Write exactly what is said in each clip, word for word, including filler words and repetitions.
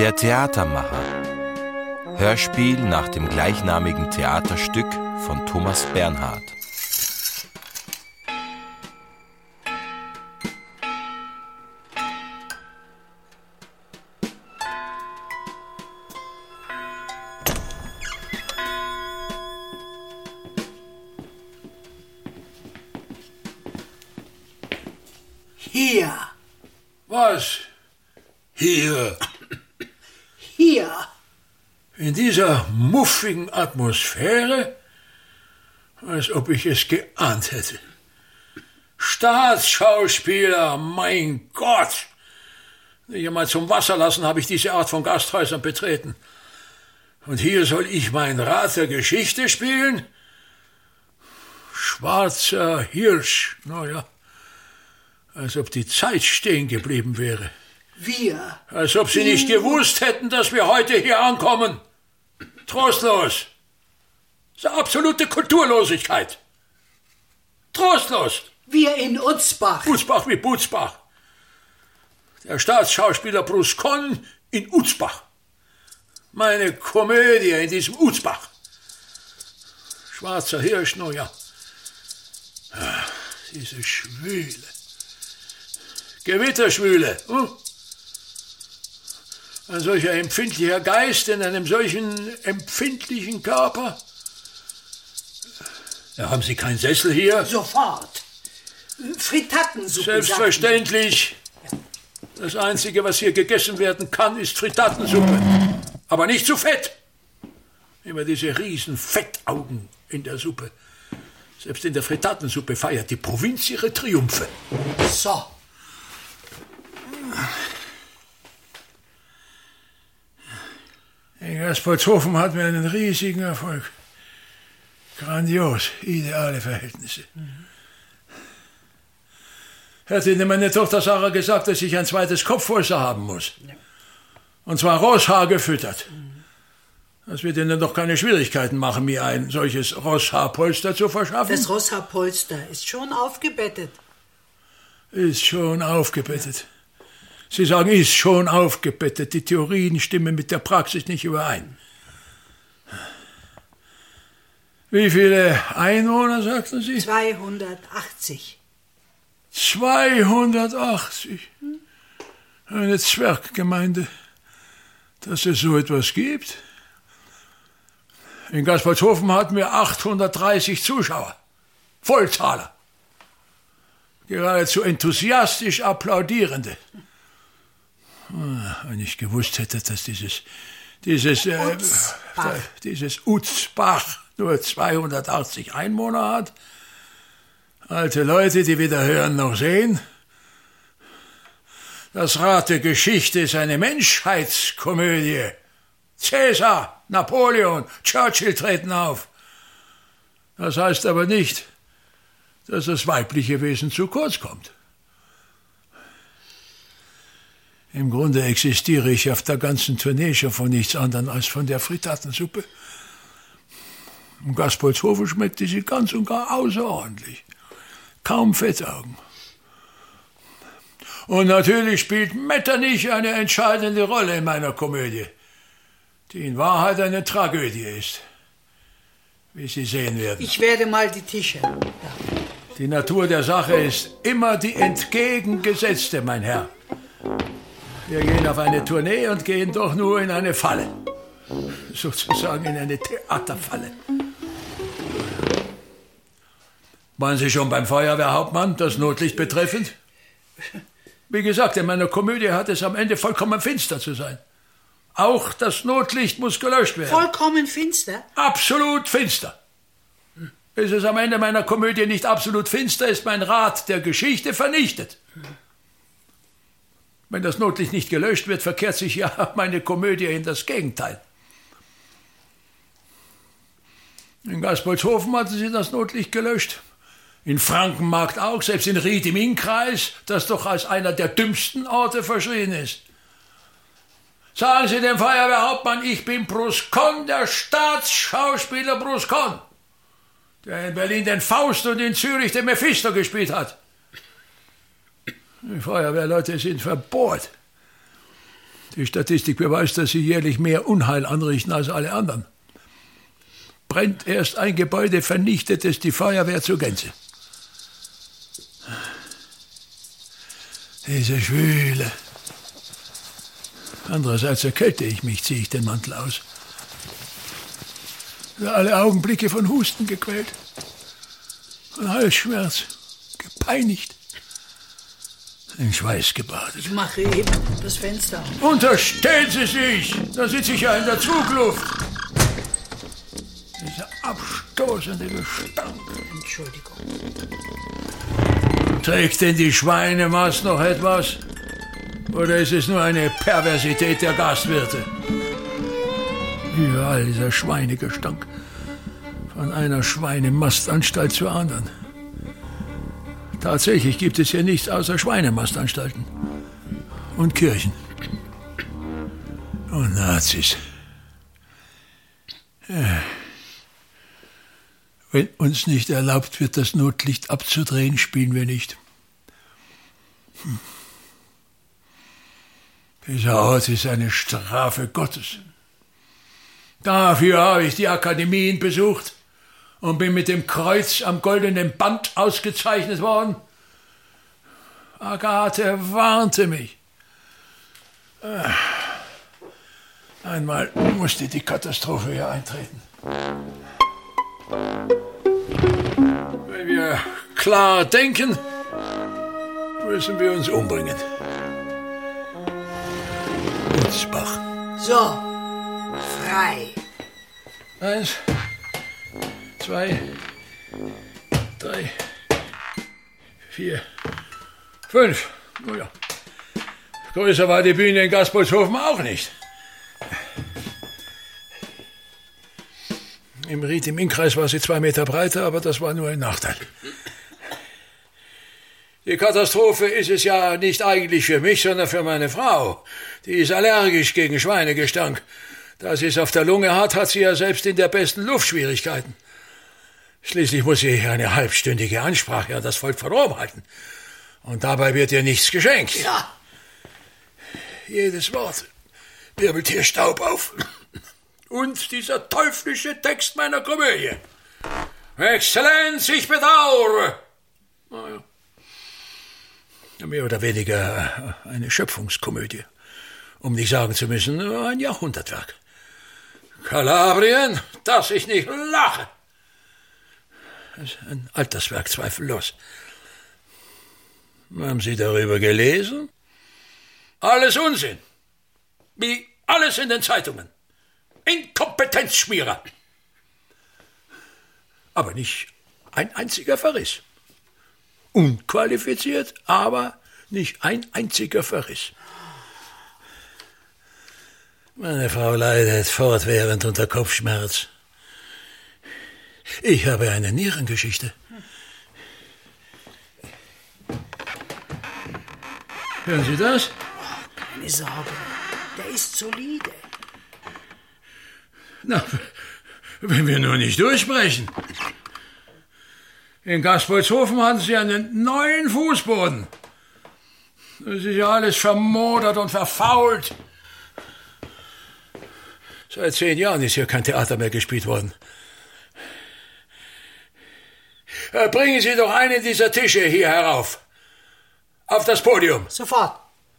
Der Theatermacher. Hörspiel nach dem gleichnamigen Theaterstück von Thomas Bernhard. Hier. Was? Hier? Hier. In dieser muffigen Atmosphäre? Als ob ich es geahnt hätte. Staatsschauspieler, mein Gott! Nicht einmal zum Wasser lassen habe ich diese Art von Gasthäusern betreten. Und hier soll ich mein Rat der Geschichte spielen? Schwarzer Hirsch, naja. Als ob die Zeit stehen geblieben wäre. Wir. Als ob Sie nicht gewusst hätten, dass wir heute hier ankommen. Trostlos. Das ist eine absolute Kulturlosigkeit. Trostlos. Wir in Utzbach. Utzbach wie Butzbach. Der Staatsschauspieler Bruscon in Utzbach. Meine Komödie in diesem Utzbach. Schwarzer Hirsch, no ja. Ach, diese Schwüle. Gewitterschwüle. Hm? Ein solcher empfindlicher Geist in einem solchen empfindlichen Körper. Ja, haben Sie keinen Sessel hier? Sofort. Frittatensuppe. Selbstverständlich. Das Einzige, was hier gegessen werden kann, ist Frittatensuppe. Aber nicht zu fett. Immer diese riesen Fettaugen in der Suppe. Selbst in der Frittatensuppe feiert die Provinz ihre Triumphe. So. In Gaspolzhofen hatten wir einen riesigen Erfolg. Grandios, ideale Verhältnisse. Mhm. Hätte Ihnen meine Tochter Sarah gesagt, dass ich ein zweites Kopfpolster haben muss. Ja. Und zwar Rosshaar gefüttert. Mhm. Das wird Ihnen doch keine Schwierigkeiten machen, mir ein solches Rosshaarpolster zu verschaffen. Das Rosshaarpolster ist schon aufgebettet. Ist schon aufgebettet. Ja. Sie sagen, ist schon aufgebettet. Die Theorien stimmen mit der Praxis nicht überein. Wie viele Einwohner, sagten Sie? zweihundertachtzig. zweihundertachtzig? Eine Zwerggemeinde, dass es so etwas gibt. In Gaspolzhofen hatten wir achthundertdreißig Zuschauer. Vollzahler. Geradezu enthusiastisch Applaudierende. Wenn ich gewusst hätte, dass dieses, dieses, äh, Utzbach. dieses Utzbach nur zweihundertachtzig Einwohner hat. Alte Leute, die weder hören noch sehen. Das Rad der Geschichte ist eine Menschheitskomödie. Cäsar, Napoleon, Churchill treten auf. Das heißt aber nicht, dass das weibliche Wesen zu kurz kommt. Im Grunde existiere ich auf der ganzen Tournee schon von nichts anderem als von der Frittatensuppe. In Gaspolzhofen schmeckte sie ganz und gar außerordentlich. Kaum Fettaugen. Und natürlich spielt Metternich eine entscheidende Rolle in meiner Komödie, die in Wahrheit eine Tragödie ist, wie Sie sehen werden. Ich werde mal die Tische. Ja. Die Natur der Sache ist immer die entgegengesetzte, mein Herr. Wir gehen auf eine Tournee und gehen doch nur in eine Falle. Sozusagen in eine Theaterfalle. Waren Sie schon beim Feuerwehrhauptmann, das Notlicht betreffend? Wie gesagt, in meiner Komödie hat es am Ende vollkommen finster zu sein. Auch das Notlicht muss gelöscht werden. Vollkommen finster? Absolut finster. Ist es am Ende meiner Komödie nicht absolut finster, ist mein Rat der Geschichte vernichtet. Wenn das Notlicht nicht gelöscht wird, verkehrt sich ja meine Komödie in das Gegenteil. In Gaspolzhofen hatten sie das Notlicht gelöscht. In Frankenmarkt auch, selbst in Ried im Innkreis, das doch als einer der dümmsten Orte verschrien ist. Sagen Sie dem Feuerwehrhauptmann, ich bin Bruscon, der Staatsschauspieler Bruscon, der in Berlin den Faust und in Zürich den Mephisto gespielt hat. Die Feuerwehrleute sind verbohrt. Die Statistik beweist, dass sie jährlich mehr Unheil anrichten als alle anderen. Brennt erst ein Gebäude, vernichtet es die Feuerwehr zur Gänze. Diese Schwüle. Andererseits erkälte ich mich, ziehe ich den Mantel aus. Alle Augenblicke von Husten gequält, von Halsschmerz, gepeinigt, in Schweiß gebadet. Ich mache eben das Fenster auf. Unterstellen Sie sich, da sitze ich ja in der Zugluft. Dieser abstoßende Gestank. Entschuldigung. Trägt denn die Schweinemast noch etwas? Oder ist es nur eine Perversität der Gastwirte? Überall dieser Schweinegestank. Von einer Schweinemastanstalt zur anderen. Tatsächlich gibt es hier nichts außer Schweinemastanstalten. Und Kirchen. Und Nazis. Ja. Wenn uns nicht erlaubt wird, das Notlicht abzudrehen, spielen wir nicht. Hm. Dieser Ort ist eine Strafe Gottes. Dafür habe ich die Akademien besucht und bin mit dem Kreuz am goldenen Band ausgezeichnet worden. Agathe warnte mich. Einmal musste die Katastrophe hier eintreten. Wenn wir klar denken, müssen wir uns umbringen. Utzbach. So, frei. Eins, zwei, drei, vier, fünf. Oh ja. Größer war die Bühne in Gaspolshofen auch nicht. Im Ried im Innkreis war sie zwei Meter breiter, aber das war nur ein Nachteil. Die Katastrophe ist es ja nicht eigentlich für mich, sondern für meine Frau. Die ist allergisch gegen Schweinegestank. Da sie es auf der Lunge hat, hat sie ja selbst in der besten Luft Schwierigkeiten. Schließlich muss sie eine halbstündige Ansprache an das Volk von Rom halten. Und dabei wird ihr nichts geschenkt. Ja. Jedes Wort wirbelt hier Staub auf. Und dieser teuflische Text meiner Komödie. Exzellenz, ich bedauere. Naja. Mehr oder weniger eine Schöpfungskomödie. Um nicht sagen zu müssen, ein Jahrhundertwerk. Kalabrien, dass ich nicht lache. Das ist ein Alterswerk, zweifellos. Haben Sie darüber gelesen? Alles Unsinn. Wie alles in den Zeitungen. Inkompetenzschmierer. Aber nicht ein einziger Verriss. Unqualifiziert, aber nicht ein einziger Verriss. Meine Frau leidet fortwährend unter Kopfschmerz. Ich habe eine Nierengeschichte. Hören Sie das? Keine Sorge, der ist solide. Na, wenn wir nur nicht durchbrechen. In Gaspolshofen hatten sie einen neuen Fußboden. Das ist ja alles vermodert und verfault. Seit zehn Jahren ist hier kein Theater mehr gespielt worden. Bringen Sie doch einen dieser Tische hier herauf. Auf das Podium. Sofort.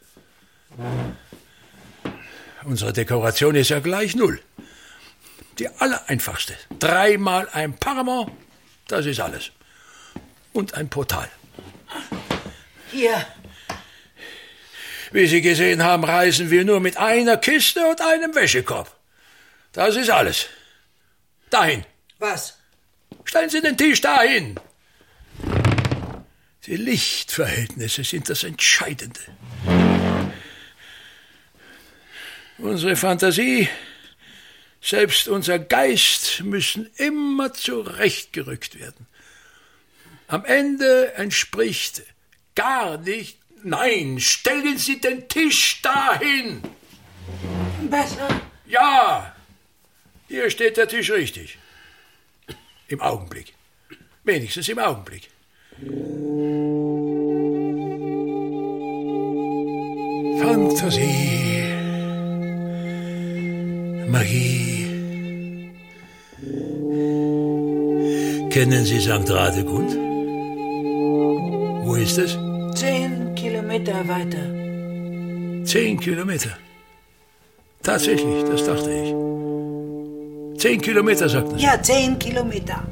Unsere Dekoration ist ja gleich null. Die allereinfachste. Dreimal ein Paramount, das ist alles. Und ein Portal. Hier. Wie Sie gesehen haben, reisen wir nur mit einer Kiste und einem Wäschekorb. Das ist alles. Dahin. Was? Stellen Sie den Tisch dahin. Die Lichtverhältnisse sind das Entscheidende. Unsere Fantasie, selbst unser Geist müssen immer zurechtgerückt werden. Am Ende entspricht gar nicht. Nein, stellen Sie den Tisch dahin. Besser? Ja, hier steht der Tisch richtig. Im Augenblick. Wenigstens im Augenblick. Fantasie. Magie. Kennen Sie Sankt Radegund? Wo ist es? Zehn Kilometer weiter. Zehn Kilometer. Tatsächlich, das dachte ich. Zehn Kilometer, sagten Sie. Ja, zehn Kilometer.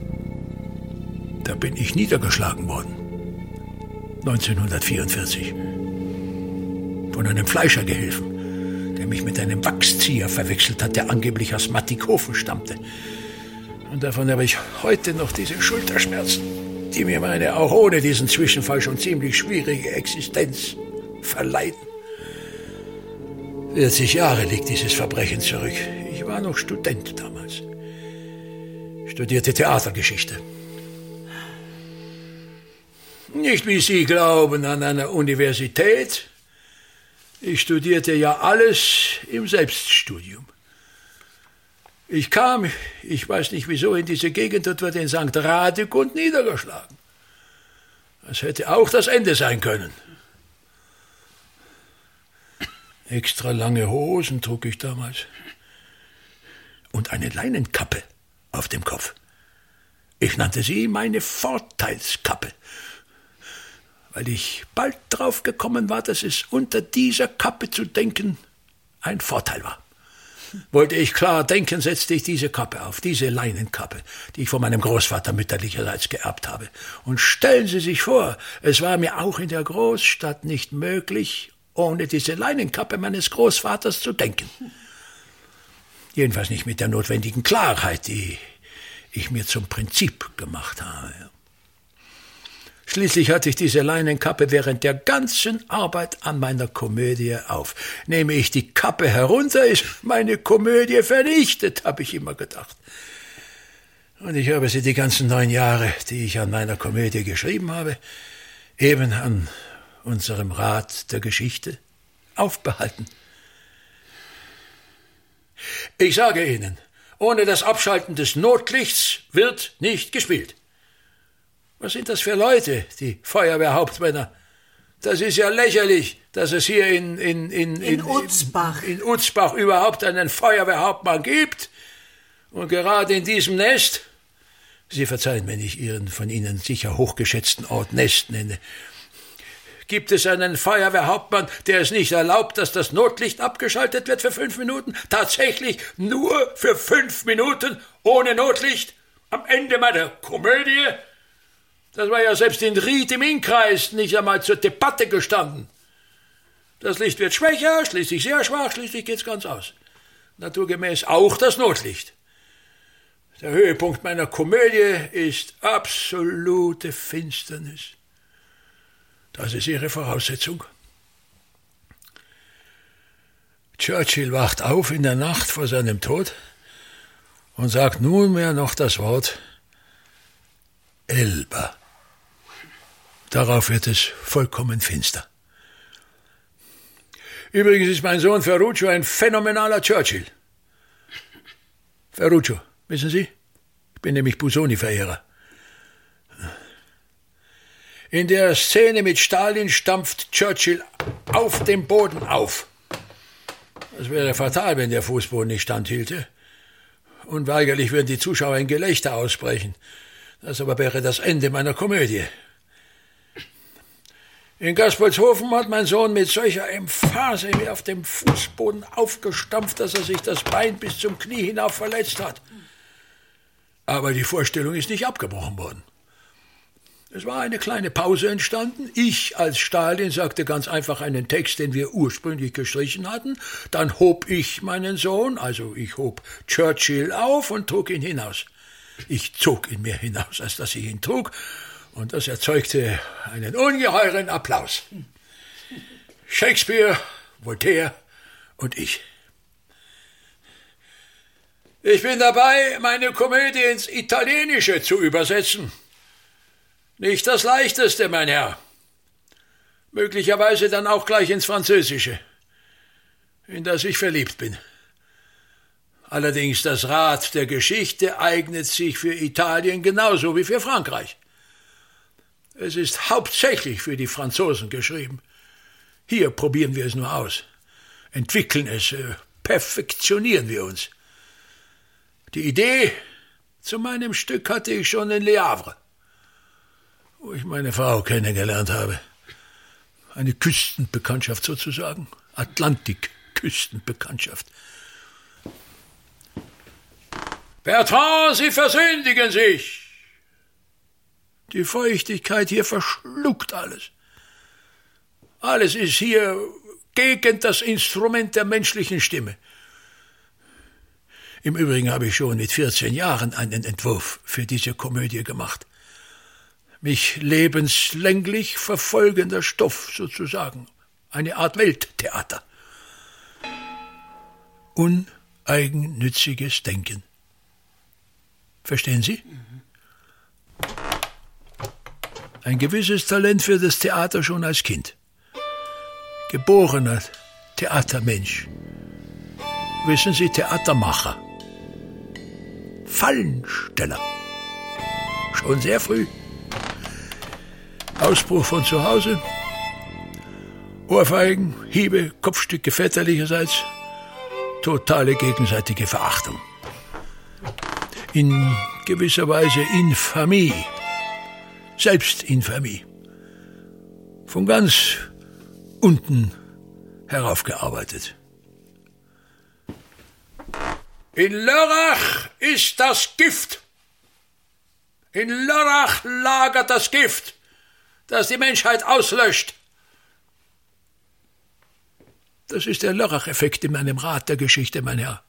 Da bin ich niedergeschlagen worden. neunzehnhundertvierundvierzig. Von einem Fleischergehilfen, der mich mit einem Wachszieher verwechselt hat, der angeblich aus Mattighofen stammte. Und davon habe ich heute noch diese Schulterschmerzen, die mir meine auch ohne diesen Zwischenfall schon ziemlich schwierige Existenz verleiden. vierzig Jahre liegt dieses Verbrechen zurück. Ich war noch Student damals. Studierte Theatergeschichte. Nicht wie Sie glauben an einer Universität. Ich studierte ja alles im Selbststudium. Ich kam, ich weiß nicht wieso, in diese Gegend und wurde in Sankt Radegund niedergeschlagen. Das hätte auch das Ende sein können. Extra lange Hosen trug ich damals. Und eine Leinenkappe auf dem Kopf. Ich nannte sie meine Vorteilskappe, weil ich bald drauf gekommen war, dass es unter dieser Kappe zu denken ein Vorteil war. Wollte ich klar denken, setzte ich diese Kappe auf, diese Leinenkappe, die ich von meinem Großvater mütterlicherseits geerbt habe. Und stellen Sie sich vor, es war mir auch in der Großstadt nicht möglich, ohne diese Leinenkappe meines Großvaters zu denken. Jedenfalls nicht mit der notwendigen Klarheit, die ich mir zum Prinzip gemacht habe. Schließlich hatte ich diese Leinenkappe während der ganzen Arbeit an meiner Komödie auf. Nehme ich die Kappe herunter, ist meine Komödie vernichtet, habe ich immer gedacht. Und ich habe sie die ganzen neun Jahre, die ich an meiner Komödie geschrieben habe, eben an unserem Rat der Geschichte aufbehalten. Ich sage Ihnen, ohne das Abschalten des Notlichts wird nicht gespielt. Was sind das für Leute, die Feuerwehrhauptmänner? Das ist ja lächerlich, dass es hier in, in, in, in, in Utzbach. In, in Utzbach überhaupt einen Feuerwehrhauptmann gibt. Und gerade in diesem Nest, Sie verzeihen, wenn ich Ihren von Ihnen sicher hochgeschätzten Ort Nest nenne, gibt es einen Feuerwehrhauptmann, der es nicht erlaubt, dass das Notlicht abgeschaltet wird für fünf Minuten? Tatsächlich nur für fünf Minuten ohne Notlicht? Am Ende meiner Komödie? Das war ja selbst in Ried im Innkreis nicht einmal zur Debatte gestanden. Das Licht wird schwächer, schließlich sehr schwach, schließlich geht's ganz aus. Naturgemäß auch das Notlicht. Der Höhepunkt meiner Komödie ist absolute Finsternis. Das ist Ihre Voraussetzung. Churchill wacht auf in der Nacht vor seinem Tod und sagt nunmehr noch das Wort Elba. Darauf wird es vollkommen finster. Übrigens ist mein Sohn Ferruccio ein phänomenaler Churchill. Ferruccio, wissen Sie? Ich bin nämlich Busoni-Verehrer. In der Szene mit Stalin stampft Churchill auf dem Boden auf. Das wäre fatal, wenn der Fußboden nicht standhielte. Unweigerlich würden die Zuschauer in Gelächter ausbrechen. Das aber wäre das Ende meiner Komödie. In Gaspolshofen hat mein Sohn mit solcher Emphase mir auf dem Fußboden aufgestampft, dass er sich das Bein bis zum Knie hinauf verletzt hat. Aber die Vorstellung ist nicht abgebrochen worden. Es war eine kleine Pause entstanden. Ich als Stalin sagte ganz einfach einen Text, den wir ursprünglich gestrichen hatten. Dann hob ich meinen Sohn, also ich hob Churchill auf und trug ihn hinaus. Ich zog ihn mir hinaus, als dass ich ihn trug, und das erzeugte einen ungeheuren Applaus. Shakespeare, Voltaire und ich. Ich bin dabei, meine Komödie ins Italienische zu übersetzen. Nicht das Leichteste, mein Herr. Möglicherweise dann auch gleich ins Französische, in das ich verliebt bin. Allerdings das Rad der Geschichte eignet sich für Italien genauso wie für Frankreich. Es ist hauptsächlich für die Franzosen geschrieben. Hier probieren wir es nur aus, entwickeln es, perfektionieren wir uns. Die Idee zu meinem Stück hatte ich schon in Le Havre, wo ich meine Frau kennengelernt habe. Eine Küstenbekanntschaft sozusagen, Atlantik-Küstenbekanntschaft. Bertrand, Sie versündigen sich! Die Feuchtigkeit hier verschluckt alles. Alles ist hier gegen das Instrument der menschlichen Stimme. Im Übrigen habe ich schon mit vierzehn Jahren einen Entwurf für diese Komödie gemacht. Mich lebenslänglich verfolgender Stoff sozusagen. Eine Art Welttheater. Uneigennütziges Denken. Verstehen Sie? Mhm. Ein gewisses Talent für das Theater schon als Kind. Geborener Theatermensch. Wissen Sie, Theatermacher. Fallensteller. Schon sehr früh. Ausbruch von zu Hause. Ohrfeigen, Hiebe, Kopfstücke väterlicherseits. Totale gegenseitige Verachtung. In gewisser Weise Infamie. Selbstinfamie. Von ganz unten heraufgearbeitet. In Lörrach ist das Gift. In Lörrach lagert das Gift, das die Menschheit auslöscht. Das ist der Lörrach-Effekt in meinem Rat der Geschichte, mein Herr.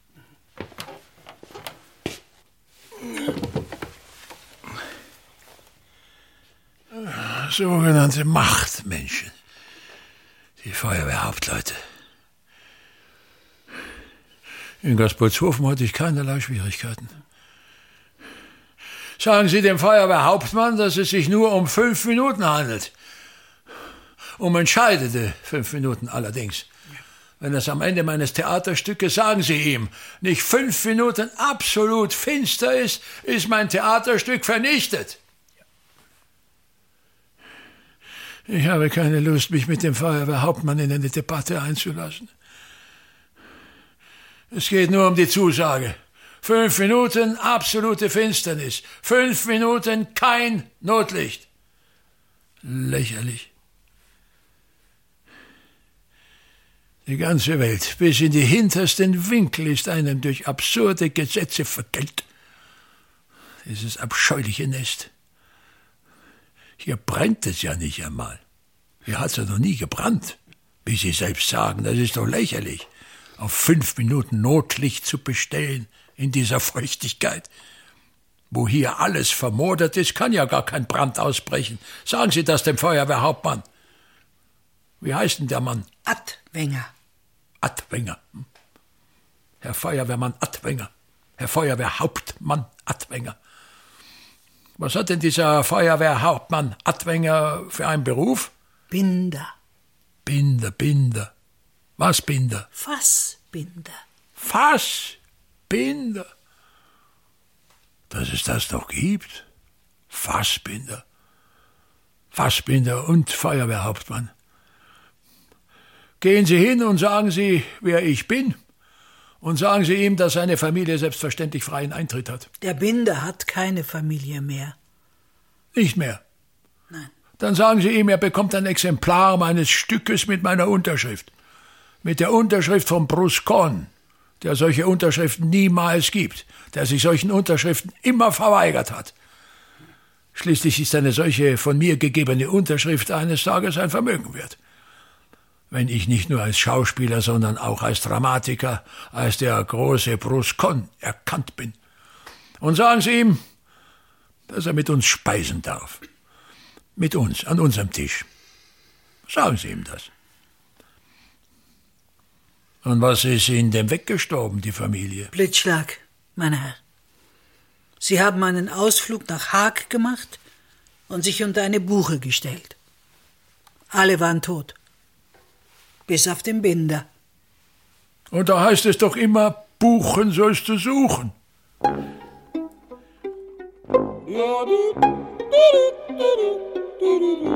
Sogenannte Machtmenschen. Die Feuerwehrhauptleute. In Gaspolzhofen hatte ich keinerlei Schwierigkeiten. Sagen Sie dem Feuerwehrhauptmann, dass es sich nur um fünf Minuten handelt. Um entscheidende fünf Minuten allerdings. Wenn es am Ende meines Theaterstückes, sagen Sie ihm, nicht fünf Minuten absolut finster ist, ist mein Theaterstück vernichtet. Ich habe keine Lust, mich mit dem Feuerwehrhauptmann in eine Debatte einzulassen. Es geht nur um die Zusage. Fünf Minuten absolute Finsternis. Fünf Minuten kein Notlicht. Lächerlich. Die ganze Welt, bis in die hintersten Winkel, ist einem durch absurde Gesetze vergällt. Dieses abscheuliche Nest. Hier brennt es ja nicht einmal. Hier hat es ja noch nie gebrannt. Wie Sie selbst sagen, das ist doch lächerlich, auf fünf Minuten Notlicht zu bestellen in dieser Feuchtigkeit. Wo hier alles vermodert ist, kann ja gar kein Brand ausbrechen. Sagen Sie das dem Feuerwehrhauptmann. Wie heißt denn der Mann? Adwenger. Adwenger. Herr Feuerwehrmann Adwenger. Herr Feuerwehrhauptmann Adwenger. Was hat denn dieser Feuerwehrhauptmann Adwenger für einen Beruf? Binder. Binder, Binder. Was Binder? Fassbinder. Fassbinder. Dass es das noch gibt? Fassbinder. Fassbinder und Feuerwehrhauptmann. Gehen Sie hin und sagen Sie, wer ich bin. Und sagen Sie ihm, dass seine Familie selbstverständlich freien Eintritt hat. Der Binder hat keine Familie mehr. Nicht mehr? Nein. Dann sagen Sie ihm, er bekommt ein Exemplar meines Stückes mit meiner Unterschrift. Mit der Unterschrift von Bruscon, der solche Unterschriften niemals gibt, der sich solchen Unterschriften immer verweigert hat. Schließlich ist eine solche von mir gegebene Unterschrift eines Tages ein Vermögen wert. Wenn ich nicht nur als Schauspieler, sondern auch als Dramatiker, als der große Bruscon erkannt bin. Und sagen Sie ihm, dass er mit uns speisen darf. Mit uns, an unserem Tisch. Sagen Sie ihm das. Und was ist Ihnen denn weggestorben, die Familie? Blitzschlag, mein Herr. Sie haben einen Ausflug nach Haag gemacht und sich unter eine Buche gestellt. Alle waren tot. Bis auf den Binder. Und da heißt es doch immer, Buchen sollst du suchen. Ja,